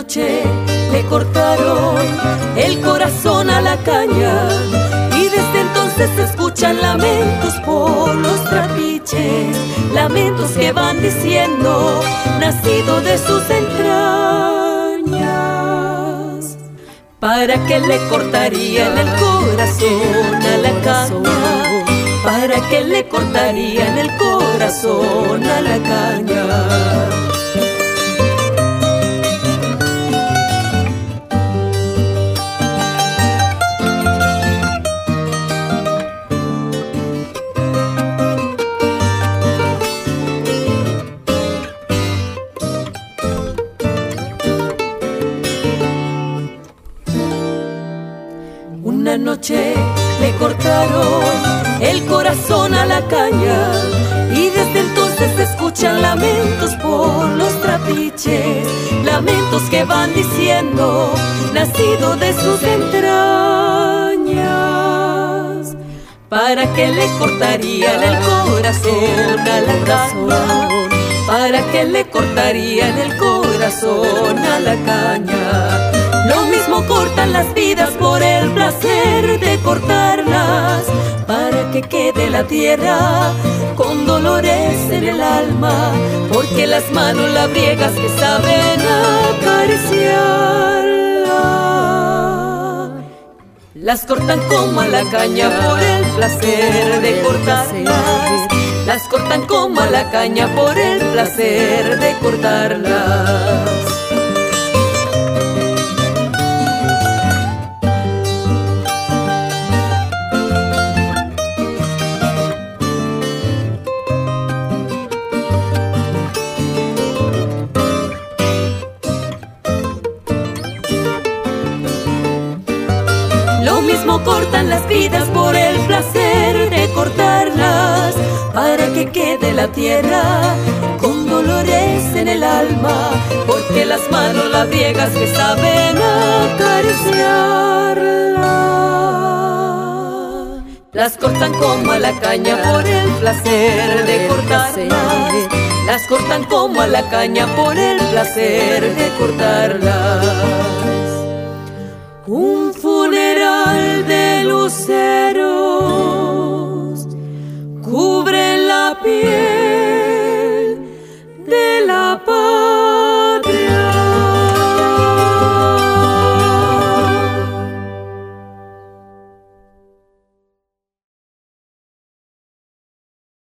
noche le cortaron el corazón a la caña y desde entonces se escuchan lamentos por los trapiches, lamentos que van diciendo nacido de sus entrañas. ¿Para qué le cortarían el corazón a la caña? ¿Para qué le cortarían el corazón a la caña? Una noche le cortaron el corazón a la caña y desde entonces se escuchan lamentos por los trapiches, lamentos que van diciendo nacido de sus entrañas. ¿Para qué le cortarían el corazón a la caña? ¿Para qué le cortarían el corazón a la caña? Lo mismo cortan las vidas por el placer de cortarlas, para que quede la tierra con dolores en el alma, porque las manos labriegas que saben acariciarla, las cortan como a la caña por el placer de cortarlas, las cortan como a la caña por el placer de cortarlas. Lo mismo cortan las vidas por el placer de cortarlas, para que quede la tierra con dolores en el alma, porque las manos labriegas que saben acariciarla, las cortan como a la caña por el placer de cortarlas, las cortan como a la caña por el placer de cortarlas. Un funeral de luceros cubre la piel